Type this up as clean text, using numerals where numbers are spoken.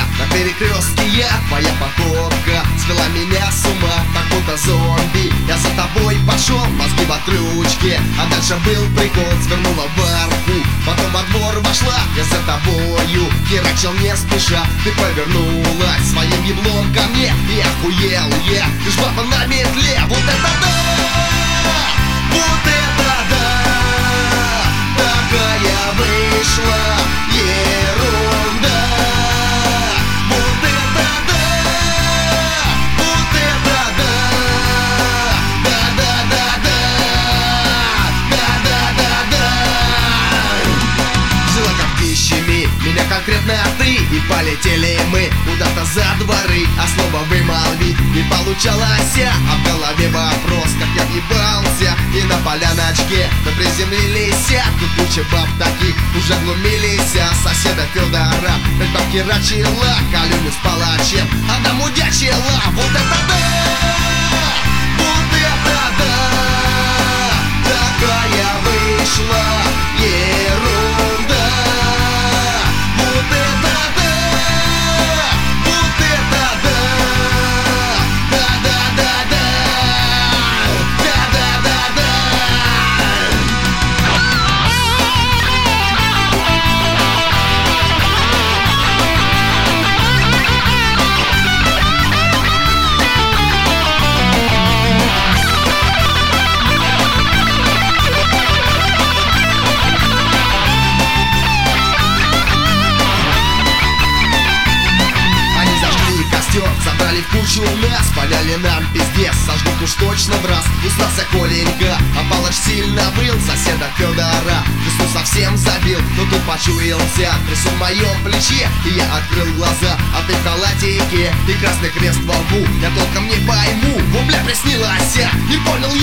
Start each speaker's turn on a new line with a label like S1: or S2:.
S1: на перекрестке я. Твоя походка свела меня с ума, как будто зомби. Я за тобой пошел, мозги в отручке. А дальше был прикол, свернула в арку, потом во двор вошла, я за тобою херачил не спеша. Ты повернулась своим еблом ко мне, и охуел я. Ты ж баба на метле, вот это да! Вот это да! Такая вышла ерунда. Вот это да! Вот это да! Да-да-да-да! Да-да-да-да! Взяла когтищами меня конкретно ты, и полетели мы куда-то за дворы. А слово вымолвить не получалось, а в голове вопрос, как я въебался. И на поляночке мы приземлились, тут куча баб таких уже глумились. Соседа Федора хоть там херачила, Калюню с палачем, а там удячила. Вот это да! Вот это да! Такая вышла ерунда. Вот это да! Вот это да! Да-да-да-да! Да-да-да-да! Они зажгли костер, забрали в кучу нас, поляли нам пиздец, сожгут уж точно в раз. Узнался Коленька, а палач сильно выл соседа Федора. Весну совсем забил, но тут почуялся трясу в моем плече, и я открыл глаза. А ты в халатике и красный крест во лбу. Я толком не пойму, бля, приснилось, не понял